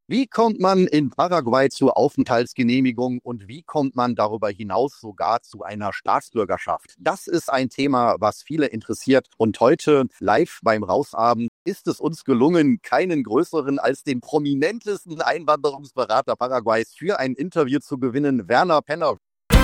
Wie kommt man in Paraguay zur Aufenthaltsgenehmigung und wie kommt man darüber hinaus sogar zu einer Staatsbürgerschaft? Das ist ein Thema, was viele interessiert. Und heute live beim Rausabend ist es uns gelungen, keinen größeren als den prominentesten Einwanderungsberater Paraguays für ein Interview zu gewinnen, Werner Penner.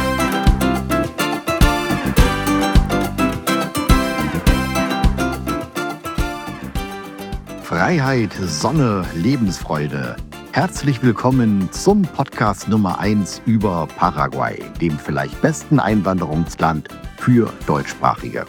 Freiheit, Sonne, Lebensfreude. Herzlich willkommen zum Podcast Nummer 1 über Paraguay, dem vielleicht besten Einwanderungsland für Deutschsprachige.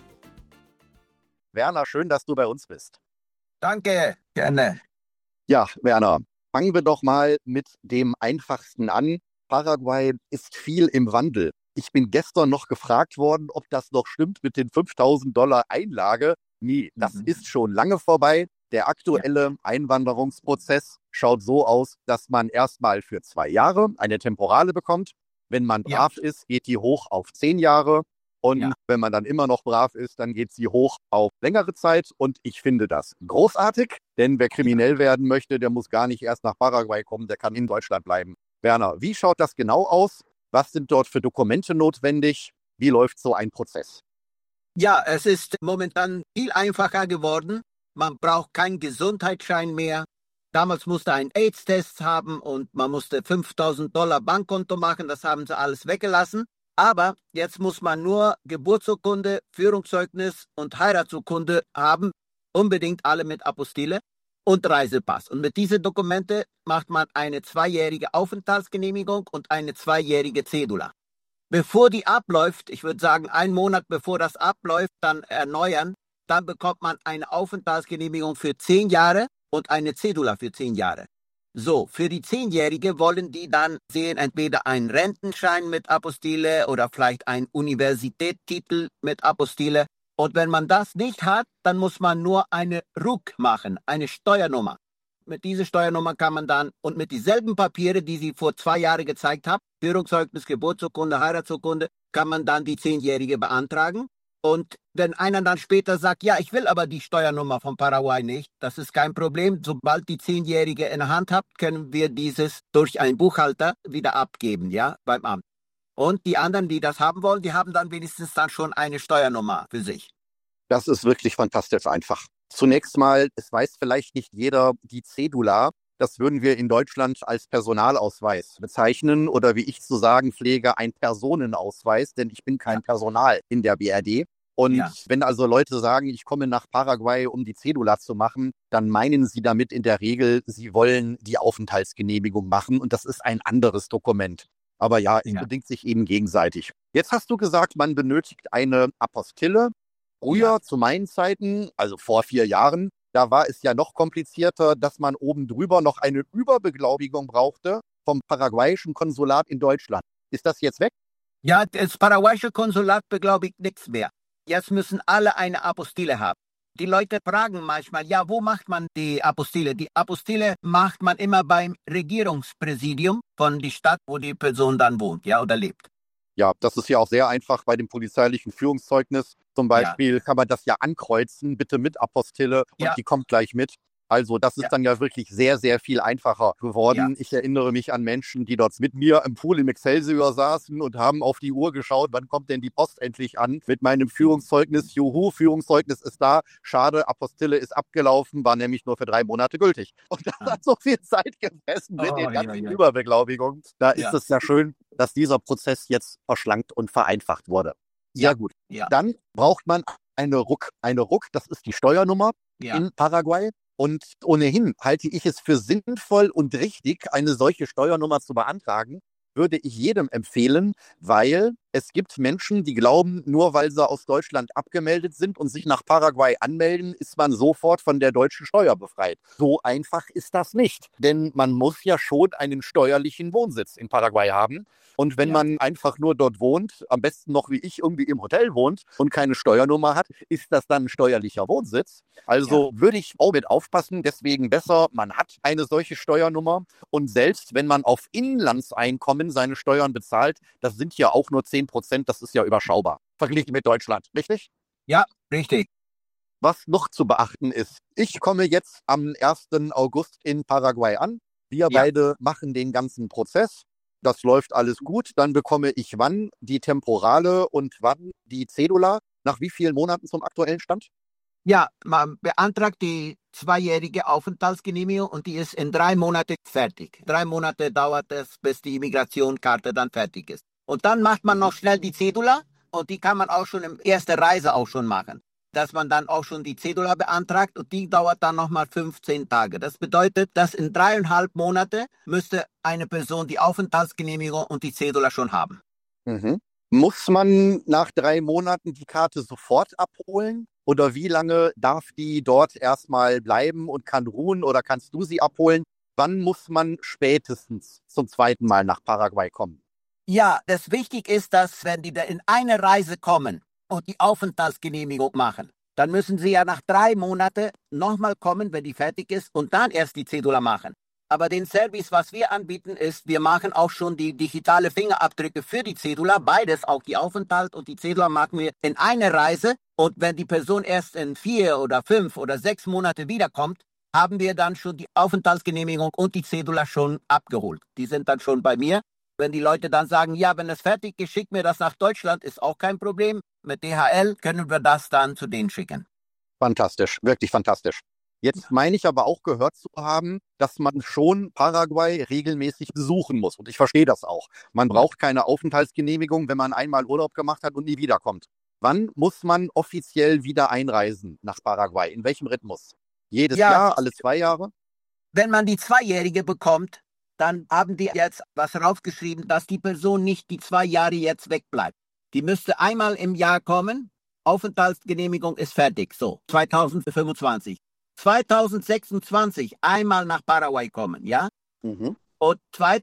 Werner, schön, dass du bei uns bist. Danke, gerne. Ja, Werner, fangen wir doch mal mit dem Einfachsten an. Paraguay ist viel im Wandel. Ich bin gestern noch gefragt worden, ob das noch stimmt mit den $5.000 Einlage. Nee, das ist schon lange vorbei. Der aktuelle Einwanderungsprozess schaut so aus, dass man erstmal für 2 Jahre eine Temporale bekommt. Wenn man brav ist, geht die hoch auf 10 Jahre. Und wenn man dann immer noch brav ist, dann geht sie hoch auf längere Zeit. Und ich finde das großartig, denn wer kriminell werden möchte, der muss gar nicht erst nach Paraguay kommen, der kann in Deutschland bleiben. Werner, wie schaut das genau aus? Was sind dort für Dokumente notwendig? Wie läuft so ein Prozess? Ja, es ist momentan viel einfacher geworden. Man braucht keinen Gesundheitsschein mehr. Damals musste ein AIDS-Test haben und man musste $5.000 Bankkonto machen. Das haben sie alles weggelassen. Aber jetzt muss man nur Geburtsurkunde, Führungszeugnis und Heiratsurkunde haben. Unbedingt alle mit Apostille und Reisepass. Und mit diesen Dokumente macht man eine 2-jährige Aufenthaltsgenehmigung und eine 2-jährige Cedula. Bevor die abläuft, ich würde sagen 1 Monat bevor das abläuft, dann erneuern. Dann bekommt man eine Aufenthaltsgenehmigung für 10 Jahre und eine Cedula für 10 Jahre. So, für die 10-Jährige wollen die dann sehen, entweder einen Rentenschein mit Apostille oder vielleicht einen Universitätstitel mit Apostille. Und wenn man das nicht hat, dann muss man nur eine RUC machen, eine Steuernummer. Mit dieser Steuernummer kann man dann, und mit dieselben Papiere, die sie vor 2 Jahren gezeigt haben, Führungszeugnis, Geburtsurkunde, Heiratsurkunde, kann man dann die 10-Jährige beantragen. Und wenn einer dann später sagt, ja, ich will aber die Steuernummer von Paraguay nicht, das ist kein Problem. Sobald die 10-Jährige in der Hand habt, können wir dieses durch einen Buchhalter wieder abgeben, ja, beim Amt. Und die anderen, die das haben wollen, die haben dann wenigstens dann schon eine Steuernummer für sich. Das ist wirklich fantastisch einfach. Zunächst mal, es weiß vielleicht nicht jeder, die Cedula, das würden wir in Deutschland als Personalausweis bezeichnen oder wie ich zu sagen pflege, ein Personenausweis, denn ich bin kein Personal in der BRD. Und wenn also Leute sagen, ich komme nach Paraguay, um die Cedula zu machen, dann meinen sie damit in der Regel, sie wollen die Aufenthaltsgenehmigung machen und das ist ein anderes Dokument. Aber ja, es bedingt sich eben gegenseitig. Jetzt hast du gesagt, man benötigt eine Apostille. Früher, zu meinen Zeiten, also vor 4 Jahren, da war es ja noch komplizierter, dass man oben drüber noch eine Überbeglaubigung brauchte vom paraguayischen Konsulat in Deutschland. Ist das jetzt weg? Ja, das paraguayische Konsulat beglaubigt nichts mehr. Jetzt müssen alle eine Apostille haben. Die Leute fragen manchmal, ja, wo macht man die Apostille? Die Apostille macht man immer beim Regierungspräsidium von der Stadt, wo die Person dann wohnt, ja, oder lebt. Ja, das ist ja auch sehr einfach bei dem polizeilichen Führungszeugnis. Zum Beispiel kann man das ja ankreuzen, bitte mit Apostille und die kommt gleich mit. Also das ist dann ja wirklich sehr, sehr viel einfacher geworden. Ich erinnere mich an Menschen, die dort mit mir im Pool im Excelsior saßen und haben auf die Uhr geschaut, wann kommt denn die Post endlich an mit meinem Führungszeugnis. Juhu, Führungszeugnis ist da. Schade, Apostille ist abgelaufen, war nämlich nur für 3 Monate gültig. Und das hat so viel Zeit gefressen mit den ganzen Überbeglaubigungen. Da ist es ja schön, dass dieser Prozess jetzt verschlankt und vereinfacht wurde. Ja gut, dann braucht man eine RUC. Eine RUC, das ist die Steuernummer in Paraguay. Und ohnehin halte ich es für sinnvoll und richtig, eine solche Steuernummer zu beantragen, würde ich jedem empfehlen, weil es gibt Menschen, die glauben, nur weil sie aus Deutschland abgemeldet sind und sich nach Paraguay anmelden, ist man sofort von der deutschen Steuer befreit. So einfach ist das nicht, denn man muss ja schon einen steuerlichen Wohnsitz in Paraguay haben. Und wenn man einfach nur dort wohnt, am besten noch wie ich irgendwie im Hotel wohnt und keine Steuernummer hat, ist das dann ein steuerlicher Wohnsitz. Also würde ich auch mit aufpassen, deswegen besser, man hat eine solche Steuernummer und selbst wenn man auf Inlandseinkommen seine Steuern bezahlt, das sind ja auch nur 10%, das ist ja überschaubar, verglichen mit Deutschland, richtig? Ja, richtig. Was noch zu beachten ist, ich komme jetzt am 1. August in Paraguay an. Wir Ja. beide machen den ganzen Prozess. Das läuft alles gut. Dann bekomme ich wann die Temporale und wann die Cedula? Nach wie vielen Monaten zum aktuellen Stand? Ja, man beantragt die zweijährige Aufenthaltsgenehmigung und die ist in 3 Monate fertig. 3 Monate dauert es, bis die Immigrationskarte dann fertig ist. Und dann macht man noch schnell die Cedula und die kann man auch schon im ersten Reise auch schon machen. Dass man dann auch schon die Cedula beantragt und die dauert dann nochmal 15 Tage. Das bedeutet, dass in 3,5 Monate müsste eine Person die Aufenthaltsgenehmigung und die Cedula schon haben. Mhm. Muss man nach 3 Monaten die Karte sofort abholen? Oder wie lange darf die dort erstmal bleiben und kann ruhen? Oder kannst du sie abholen? Wann muss man spätestens zum zweiten Mal nach Paraguay kommen? Ja, das wichtig ist, dass wenn die da in eine Reise kommen und die Aufenthaltsgenehmigung machen, dann müssen sie ja nach 3 Monaten nochmal kommen, wenn die fertig ist und dann erst die Cedula machen. Aber den Service, was wir anbieten, ist, wir machen auch schon die digitale Fingerabdrücke für die Cedula, beides, auch die Aufenthalt und die Cedula machen wir in eine Reise. Und wenn die Person erst in 4 oder 5 oder 6 Monate wiederkommt, haben wir dann schon die Aufenthaltsgenehmigung und die Cedula schon abgeholt. Die sind dann schon bei mir. Wenn die Leute dann sagen, ja, wenn es fertig ist, schick mir das nach Deutschland, ist auch kein Problem. Mit DHL können wir das dann zu denen schicken. Fantastisch, wirklich fantastisch. Jetzt meine ich aber auch gehört zu haben, dass man schon Paraguay regelmäßig besuchen muss. Und ich verstehe das auch. Man braucht keine Aufenthaltsgenehmigung, wenn man einmal Urlaub gemacht hat und nie wiederkommt. Wann muss man offiziell wieder einreisen nach Paraguay? In welchem Rhythmus? Jedes Ja, Jahr, alle 2 Jahre? wenn man die zweijährige bekommt, dann haben die jetzt was raufgeschrieben, dass die Person nicht die 2 Jahre jetzt wegbleibt. Die müsste einmal im Jahr kommen. Aufenthaltsgenehmigung ist fertig. So, 2025. 2026 einmal nach Paraguay kommen, ja? Mhm. Und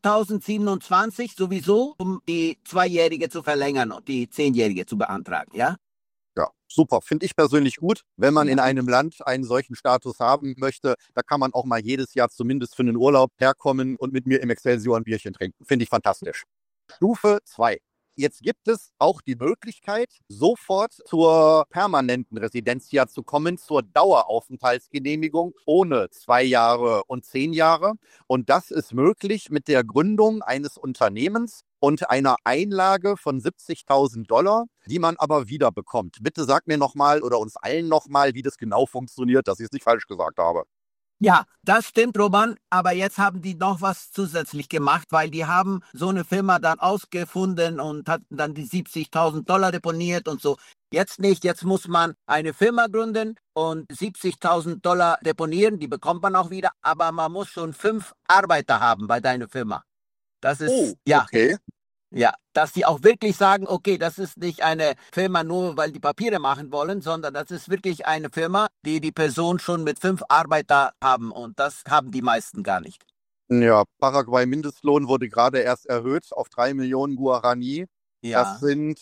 2027 sowieso, um die zweijährige zu verlängern und die 10-jährige zu beantragen, ja? Ja, super. Finde ich persönlich gut. Wenn man in Ja. einem Land einen solchen Status haben möchte, da kann man auch mal jedes Jahr zumindest für einen Urlaub herkommen und mit mir im Excelsior ein Bierchen trinken. Finde ich fantastisch. Stufe 2. Jetzt gibt es auch die Möglichkeit, sofort zur permanenten Residencia zu kommen, zur Daueraufenthaltsgenehmigung ohne 2 Jahre und 10 Jahre. Und das ist möglich mit der Gründung eines Unternehmens und einer Einlage von $70.000, die man aber wieder bekommt. Bitte sag mir nochmal oder uns allen nochmal, wie das genau funktioniert, dass ich es nicht falsch gesagt habe. Ja, das stimmt, Roman, aber jetzt haben die noch was zusätzlich gemacht, weil die haben so eine Firma dann ausgefunden und hatten dann die $70.000 deponiert und so. Jetzt nicht, jetzt muss man eine Firma gründen und $70.000 deponieren, die bekommt man auch wieder, aber man muss schon 5 Arbeiter haben bei deiner Firma. Das ist, ja, Okay. ja, dass die auch wirklich sagen, okay, das ist nicht eine Firma nur, weil die Papiere machen wollen, sondern das ist wirklich eine Firma, die die Person schon mit 5 Arbeiter haben und das haben die meisten gar nicht. Ja, Paraguay-Mindestlohn wurde gerade erst erhöht auf 3 Millionen Guarani. Das Ja, sind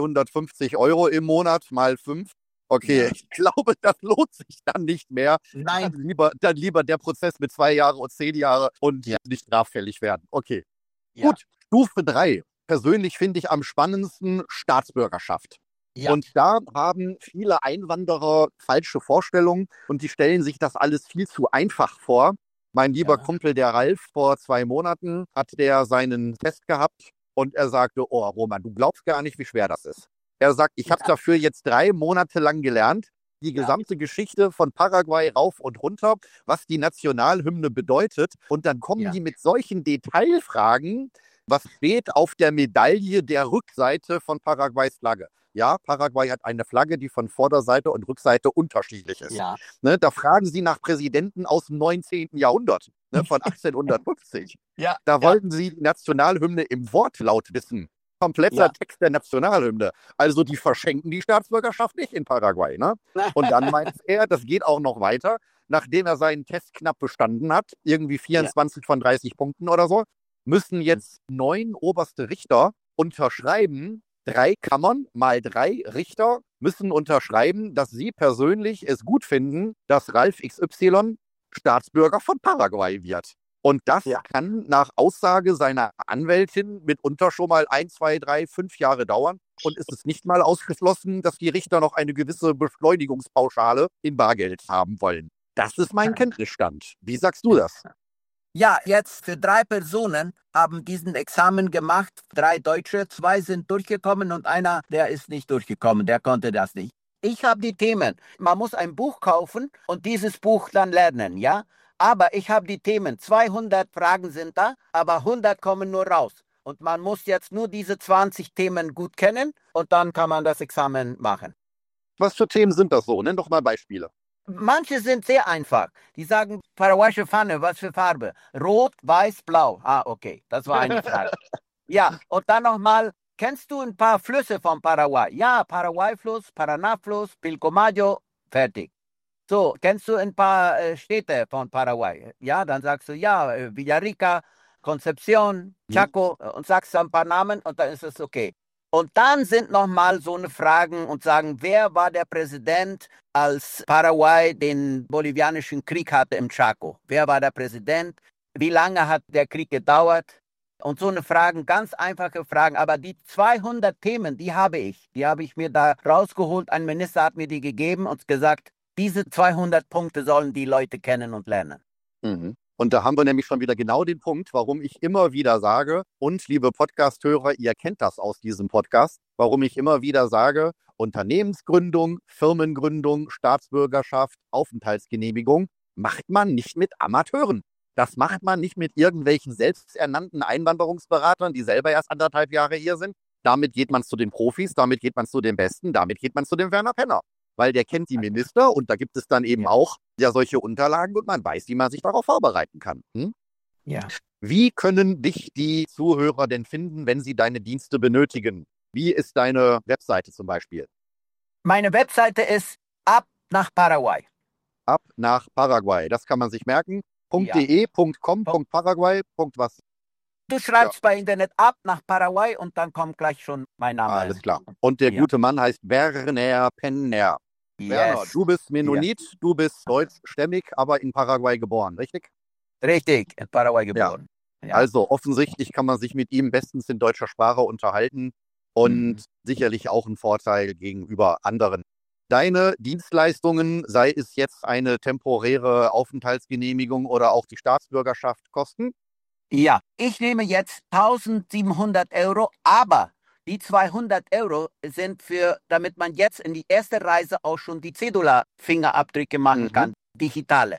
350 Euro im Monat mal 5. Okay, ja. ich glaube, das lohnt sich dann nicht mehr. Nein, Dann lieber der Prozess mit 2 Jahre und 10 Jahre und ja, nicht straffällig werden. Okay, ja, gut. Stufe 3. Persönlich finde ich am spannendsten Staatsbürgerschaft. ja, Und da haben viele Einwanderer falsche Vorstellungen und die stellen sich das alles viel zu einfach vor. Mein lieber ja, Kumpel, der Ralf, vor 2 Monaten hat der seinen Test gehabt und er sagte, oh Roman, du glaubst gar nicht, wie schwer das ist. Er sagt, ich habe ja, dafür jetzt 3 Monate lang gelernt, die ja, gesamte Geschichte von Paraguay rauf und runter, was die Nationalhymne bedeutet. Und dann kommen ja, die mit solchen Detailfragen, was steht auf der Medaille der Rückseite von Paraguays Flagge. Ja, Paraguay hat eine Flagge, die von Vorderseite und Rückseite unterschiedlich ist. ja, Ne, da fragen sie nach Präsidenten aus dem 19. Jahrhundert, ne, von 1850. ja, Da ja, wollten sie die Nationalhymne im Wortlaut wissen. Kompletter ja. Text der Nationalhymne. Also die verschenken die Staatsbürgerschaft nicht in Paraguay. Ne? Und dann meint er, das geht auch noch weiter, nachdem er seinen Test knapp bestanden hat, irgendwie Ja, 24 von 30 Punkten oder so, müssen jetzt 9 oberste Richter unterschreiben, 3 Kammern mal 3 Richter müssen unterschreiben, dass sie persönlich es gut finden, dass Ralf XY Staatsbürger von Paraguay wird. Und das ja. kann nach Aussage seiner Anwältin mitunter schon mal 1, 2, 3, 5 Jahre dauern. Und ist es nicht mal ausgeschlossen, dass die Richter noch eine gewisse Beschleunigungspauschale in Bargeld haben wollen. Das ist mein Kenntnisstand. Wie sagst du das? Ja, jetzt für 3 Personen haben diesen Examen gemacht, 3 Deutsche, 2 sind durchgekommen und einer, der ist nicht durchgekommen, der konnte das nicht. Ich habe die Themen. Man muss ein Buch kaufen und dieses Buch dann lernen, ja? Aber ich habe die Themen. 200 Fragen sind da, aber 100 kommen nur raus. Und man muss jetzt nur diese 20 Themen gut kennen und dann kann man das Examen machen. Was für Themen sind das so? Nenn doch mal Beispiele. Manche sind sehr einfach. Die sagen, paraguayische Pfanne, was für Farbe? Rot, weiß, blau. Ah, okay, das war eine Frage. Ja, und dann nochmal, kennst du ein paar Flüsse von Paraguay? Ja, Paraguay-Fluss, Paraná-Fluss, Pilcomayo, fertig. So, kennst du ein paar Städte von Paraguay? Ja, dann sagst du, ja, Villarrica, Concepción, Hm? Chaco und sagst ein paar Namen und dann ist es okay. Und dann sind nochmal so eine Fragen und sagen, wer war der Präsident, als Paraguay den bolivianischen Krieg hatte im Chaco? Wer war der Präsident? Wie lange hat der Krieg gedauert? Und so eine Fragen, ganz einfache Fragen. Aber die 200 Themen, die habe ich. Die habe ich mir da rausgeholt. Ein Minister hat mir die gegeben und gesagt, diese 200 Punkte sollen die Leute kennen und lernen. Mhm. Und da haben wir nämlich schon wieder genau den Punkt, warum ich immer wieder sage, und liebe Podcast-Hörer, ihr kennt das aus diesem Podcast, warum ich immer wieder sage, Unternehmensgründung, Firmengründung, Staatsbürgerschaft, Aufenthaltsgenehmigung macht man nicht mit Amateuren. Das macht man nicht mit irgendwelchen selbsternannten Einwanderungsberatern, die selber erst 1,5 Jahre hier sind. Damit geht man zu den Profis, damit geht man zu den Besten, damit geht man zu dem Werner Penner. Weil der kennt die Minister und da gibt es dann eben auch ja solche Unterlagen und man weiß, wie man sich darauf vorbereiten kann. Hm? Ja. Wie können dich die Zuhörer denn finden, wenn sie deine Dienste benötigen? Wie ist deine Webseite zum Beispiel? Meine Webseite ist ab nach Paraguay. Ab nach Paraguay. Das kann man sich merken. Ja. .de, .com, .paraguay, .was. Du schreibst bei Internet ab nach Paraguay und dann kommt gleich schon mein Name. Alles klar. Und der gute Mann heißt Werner Penner. Yes. Werner, du bist Mennonit, du bist deutschstämmig, aber in Paraguay geboren, richtig? Richtig, in Paraguay geboren. Ja. Also offensichtlich kann man sich mit ihm bestens in deutscher Sprache unterhalten und sicherlich auch ein Vorteil gegenüber anderen. Deine Dienstleistungen, sei es jetzt eine temporäre Aufenthaltsgenehmigung oder auch die Staatsbürgerschaft, kosten? Ja, ich nehme jetzt 1.700 Euro, aber die 200 Euro sind damit man jetzt in die erste Reise auch schon die Cedula-Fingerabdrücke machen kann, digitale.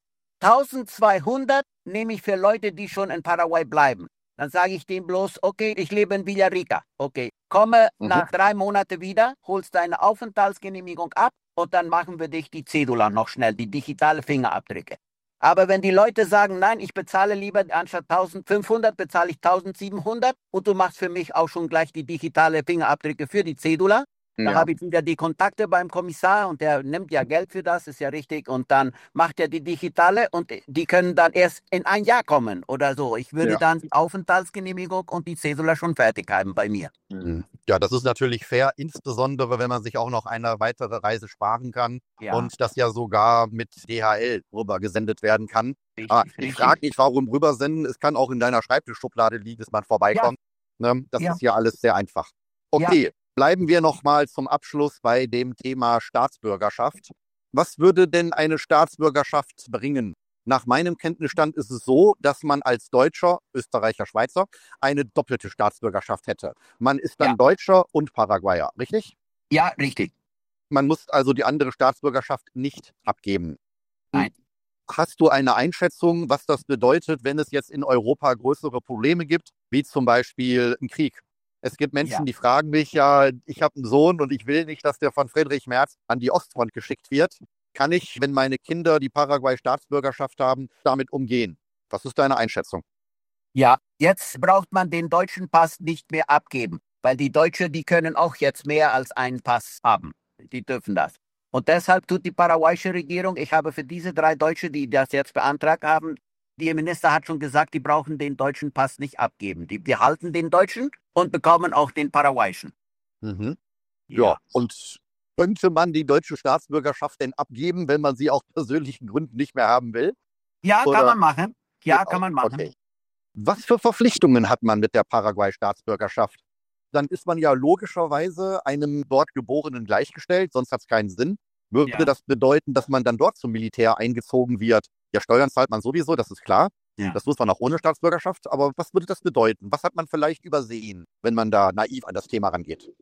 1.200 nehme ich für Leute, die schon in Paraguay bleiben. Dann sage ich denen bloß, okay, ich lebe in Villarrica. Okay, komme nach 3 Monaten wieder, holst deine Aufenthaltsgenehmigung ab und dann machen wir dich die Cedula noch schnell, die digitale Fingerabdrücke. Aber wenn die Leute sagen, nein, ich bezahle lieber anstatt 1.500, bezahle ich 1.700 und du machst für mich auch schon gleich die digitale Fingerabdrücke für die Cedula, da habe ich wieder die Kontakte beim Kommissar und der nimmt ja Geld für das, ist ja richtig. Und dann macht er die digitale und die können dann erst in ein Jahr kommen oder so. Ich würde dann die Aufenthaltsgenehmigung und die Cedula schon fertig haben bei mir. Ja, das ist natürlich fair, insbesondere wenn man sich auch noch eine weitere Reise sparen kann und das ja sogar mit DHL rüber gesendet werden kann. Ich frage nicht, warum rübersenden. Es kann auch in deiner Schreibtischschublade liegen, dass man vorbeikommt. Ne? Das ist ja alles sehr einfach. Okay. Bleiben wir nochmal zum Abschluss bei dem Thema Staatsbürgerschaft. Was würde denn eine Staatsbürgerschaft bringen? Nach meinem Kenntnisstand ist es so, dass man als Deutscher, Österreicher, Schweizer, eine doppelte Staatsbürgerschaft hätte. Man ist dann Deutscher und Paraguayer, richtig? Ja, richtig. Man muss also die andere Staatsbürgerschaft nicht abgeben. Nein. Hast du eine Einschätzung, was das bedeutet, wenn es jetzt in Europa größere Probleme gibt, wie zum Beispiel einen Krieg? Es gibt Menschen, die fragen mich, ja, ich habe einen Sohn und ich will nicht, dass der von Friedrich Merz an die Ostfront geschickt wird. Kann ich, wenn meine Kinder die Paraguay-Staatsbürgerschaft haben, damit umgehen? Was ist deine Einschätzung? Ja, jetzt braucht man den deutschen Pass nicht mehr abgeben, weil die Deutschen, die können auch jetzt mehr als einen Pass haben. Die dürfen das. Und deshalb tut die paraguayische Regierung, ich habe für diese 3 Deutsche, die das jetzt beantragt haben, der Minister hat schon gesagt, die brauchen den deutschen Pass nicht abgeben. Die halten den deutschen und bekommen auch den paraguayischen. Ja, und könnte man die deutsche Staatsbürgerschaft denn abgeben, wenn man sie aus persönlichen Gründen nicht mehr haben will? Ja, kann man machen. Ja, kann man machen. Okay. Was für Verpflichtungen hat man mit der Paraguay-Staatsbürgerschaft? Dann ist man ja logischerweise einem dort Geborenen gleichgestellt, sonst hat es keinen Sinn. Würde das bedeuten, dass man dann dort zum Militär eingezogen wird? Ja, Steuern zahlt man sowieso, das ist klar. Ja. Das muss man auch ohne Staatsbürgerschaft. Aber was würde das bedeuten? Was hat man vielleicht übersehen, wenn man da naiv an das Thema rangeht?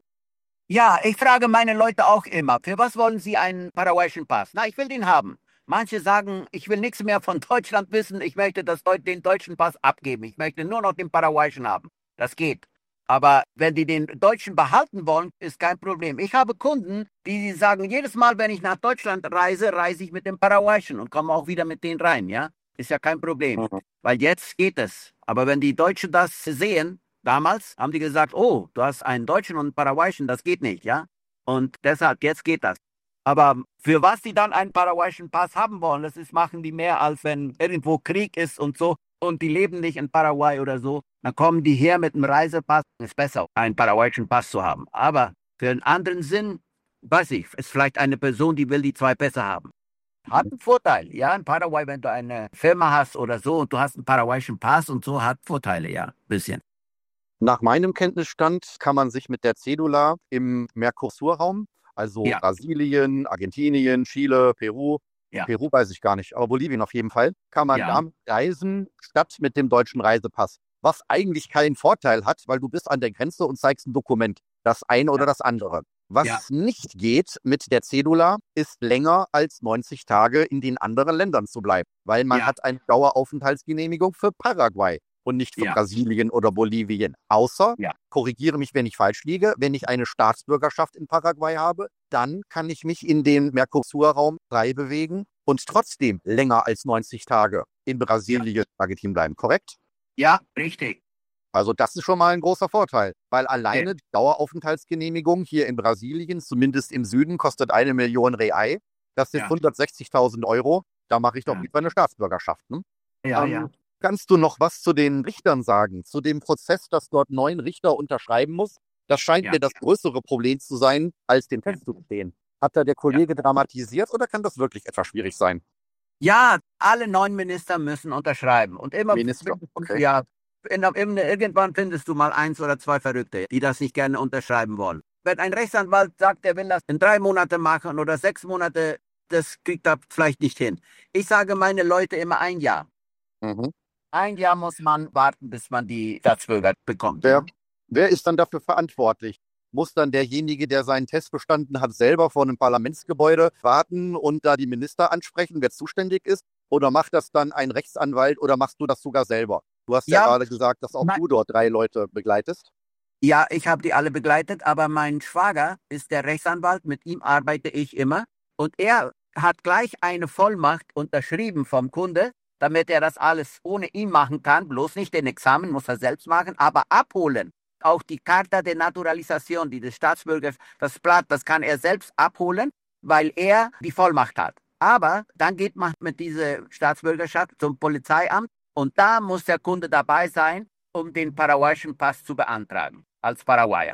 Ja, ich frage meine Leute auch immer, für was wollen sie einen paraguayischen Pass? Na, ich will den haben. Manche sagen, ich will nichts mehr von Deutschland wissen, ich möchte den deutschen Pass abgeben. Ich möchte nur noch den paraguayischen haben. Das geht. Aber wenn die den deutschen behalten wollen, ist kein Problem. Ich habe Kunden, die sagen, jedes Mal, wenn ich nach Deutschland reise, reise ich mit dem paraguayischen und komme auch wieder mit denen rein, ja? Ist ja kein Problem. Mhm. Weil jetzt geht es. Aber wenn die Deutschen das sehen, damals haben die gesagt, oh, du hast einen Deutschen und einen Paraguayischen, das geht nicht, ja? Und deshalb, jetzt geht das. Aber für was die dann einen paraguayischen Pass haben wollen, machen die mehr, als wenn irgendwo Krieg ist und so und die leben nicht in Paraguay oder so, dann kommen die her mit einem Reisepass. Ist besser, einen paraguayischen Pass zu haben. Aber für einen anderen Sinn, weiß ich, ist vielleicht eine Person, die will die zwei Pässe haben. Hat einen Vorteil, ja, in Paraguay, wenn du eine Firma hast oder so und du hast einen paraguayischen Pass und so, hat Vorteile, ja, ein bisschen. Nach meinem Kenntnisstand kann man sich mit der Cedula im Mercosur-Raum, also Ja. Brasilien, Argentinien, Chile, Peru, Ja. Peru weiß ich gar nicht, aber Bolivien auf jeden Fall, kann man Ja. damit reisen, statt mit dem deutschen Reisepass. Was eigentlich keinen Vorteil hat, weil du bist an der Grenze und zeigst ein Dokument, das eine oder das andere. Was nicht geht mit der Cedula, ist länger als 90 Tage in den anderen Ländern zu bleiben, weil man hat eine Daueraufenthaltsgenehmigung für Paraguay und nicht für Brasilien oder Bolivien. Außer, korrigiere mich, wenn ich falsch liege, wenn ich eine Staatsbürgerschaft in Paraguay habe, dann kann ich mich in den Mercosur-Raum frei bewegen und trotzdem länger als 90 Tage in Brasilien, Argentinien bleiben, korrekt? Ja, richtig. Also das ist schon mal ein großer Vorteil, weil alleine die Daueraufenthaltsgenehmigung hier in Brasilien, zumindest im Süden, kostet 1 Million Real. Das sind 160.000 Euro. Da mache ich doch lieber eine Staatsbürgerschaft. Ne? Ja. Kannst du noch was zu den Richtern sagen, zu dem Prozess, dass dort 9 Richter unterschreiben muss? Das scheint mir das größere Problem zu sein, als den Test zu bestehen. Hat da der Kollege dramatisiert oder kann das wirklich etwas schwierig sein? Ja, alle 9 Minister müssen unterschreiben. Und immer, Minister, okay. ja, irgendwann findest du mal 1 oder 2 Verrückte, die das nicht gerne unterschreiben wollen. Wenn ein Rechtsanwalt sagt, er will das in 3 Monate machen oder 6 Monate, das kriegt er vielleicht nicht hin. Ich sage meine Leute immer 1 Jahr. Mhm. 1 Jahr muss man warten, bis man die Staatsbürger bekommt. Wer ist dann dafür verantwortlich? Muss dann derjenige, der seinen Test bestanden hat, selber vor einem Parlamentsgebäude warten und da die Minister ansprechen, wer zuständig ist? Oder macht das dann ein Rechtsanwalt oder machst du das sogar selber? Du hast ja gerade gesagt, dass auch du dort 3 Leute begleitest. Ja, ich habe die alle begleitet, aber mein Schwager ist der Rechtsanwalt, mit ihm arbeite ich immer. Und er hat gleich eine Vollmacht unterschrieben vom Kunde, damit er das alles ohne ihn machen kann. Bloß nicht den Examen, muss er selbst machen, aber abholen. Auch die Carta de Naturalización, die des Staatsbürgers, das Blatt, das kann er selbst abholen, weil er die Vollmacht hat. Aber dann geht man mit dieser Staatsbürgerschaft zum Polizeiamt und da muss der Kunde dabei sein, um den paraguayischen Pass zu beantragen, als Paraguayer.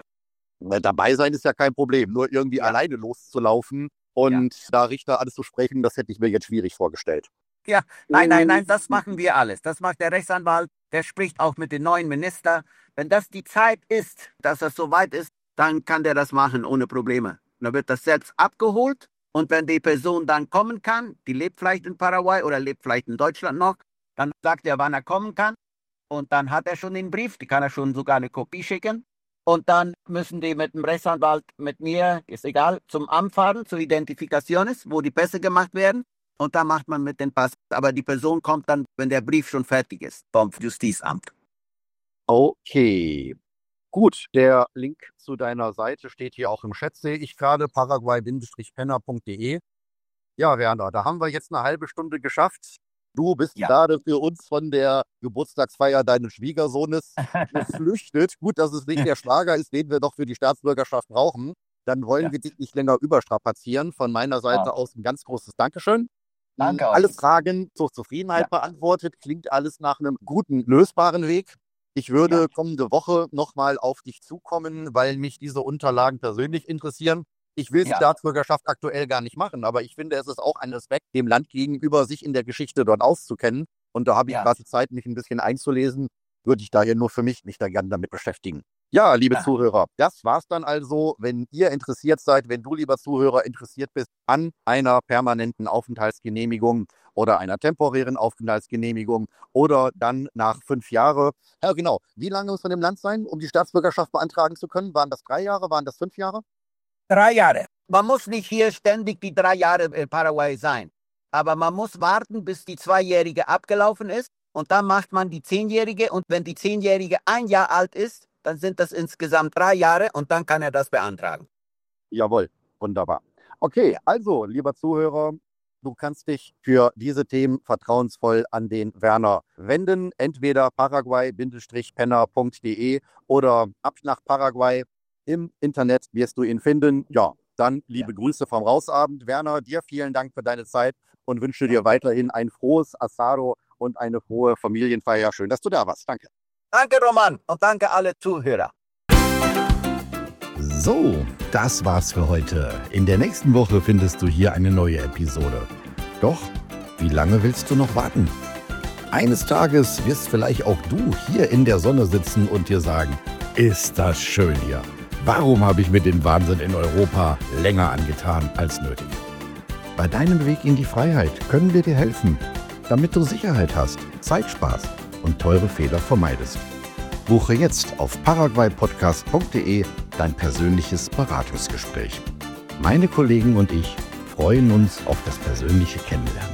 Dabei sein ist ja kein Problem, nur irgendwie alleine loszulaufen und da Richter alles zu sprechen, das hätte ich mir jetzt schwierig vorgestellt. Ja, nein, das machen wir alles. Das macht der Rechtsanwalt, der spricht auch mit den neuen Ministern. Wenn das die Zeit ist, dass das soweit ist, dann kann der das machen ohne Probleme. Dann wird das selbst abgeholt und wenn die Person dann kommen kann, die lebt vielleicht in Paraguay oder lebt vielleicht in Deutschland noch, dann sagt er, wann er kommen kann und dann hat er schon den Brief, die kann er schon sogar eine Kopie schicken und dann müssen die mit dem Rechtsanwalt, mit mir, ist egal, zum Amt fahren, zur Identifikation, wo die Pässe gemacht werden. Und da macht man mit den Pass. Aber die Person kommt dann, wenn der Brief schon fertig ist, vom Justizamt. Okay. Gut, der Link zu deiner Seite steht hier auch im Chat, sehe ich gerade, paraguay-penner.de. Ja, Werner, da haben wir jetzt eine halbe Stunde geschafft. Du bist gerade für uns von der Geburtstagsfeier deines Schwiegersohnes geflüchtet. Gut, dass es nicht der Schwager ist, den wir doch für die Staatsbürgerschaft brauchen. Dann wollen wir dich nicht länger überstrapazieren. Von meiner Seite aus ein ganz großes Dankeschön. Danke Alle Fragen zur Zufriedenheit beantwortet. Klingt alles nach einem guten, lösbaren Weg. Ich würde kommende Woche nochmal auf dich zukommen, weil mich diese Unterlagen persönlich interessieren. Ich will Staatsbürgerschaft aktuell gar nicht machen, aber ich finde, es ist auch ein Aspekt, dem Land gegenüber sich in der Geschichte dort auszukennen. Und da habe ich gerade Zeit, mich ein bisschen einzulesen, würde ich daher nur für mich da gerne damit beschäftigen. Ja, liebe Zuhörer, das war's dann also. Wenn ihr interessiert seid, wenn du, lieber Zuhörer, interessiert bist an einer permanenten Aufenthaltsgenehmigung oder einer temporären Aufenthaltsgenehmigung oder dann nach 5 Jahren. Ja, genau. Wie lange muss man im Land sein, um die Staatsbürgerschaft beantragen zu können? Waren das 3 Jahre? Waren das 5 Jahre? 3 Jahre. Man muss nicht hier ständig die 3 Jahre in Paraguay sein. Aber man muss warten, bis die 2-jährige abgelaufen ist. Und dann macht man die 10-jährige. Und wenn die 10-jährige 1 Jahr alt ist, dann sind das insgesamt 3 Jahre. Und dann kann er das beantragen. Jawohl, wunderbar. Okay, also, lieber Zuhörer, du kannst dich für diese Themen vertrauensvoll an den Werner wenden. Entweder paraguay-penner.de oder ab nach Paraguay. Im Internet wirst du ihn finden. Ja, dann liebe Grüße vom Rausabend. Werner, dir vielen Dank für deine Zeit und wünsche dir weiterhin ein frohes Asado und eine frohe Familienfeier. Schön, dass du da warst. Danke. Danke, Roman, und danke alle Zuhörer. So, das war's für heute. In der nächsten Woche findest du hier eine neue Episode. Doch, wie lange willst du noch warten? Eines Tages wirst vielleicht auch du hier in der Sonne sitzen und dir sagen, ist das schön hier. Warum habe ich mir den Wahnsinn in Europa länger angetan als nötig? Bei deinem Weg in die Freiheit können wir dir helfen, damit du Sicherheit hast, Zeit sparst und teure Fehler vermeidest. Buche jetzt auf paraguaypodcast.de dein persönliches Beratungsgespräch. Meine Kollegen und ich freuen uns auf das persönliche Kennenlernen.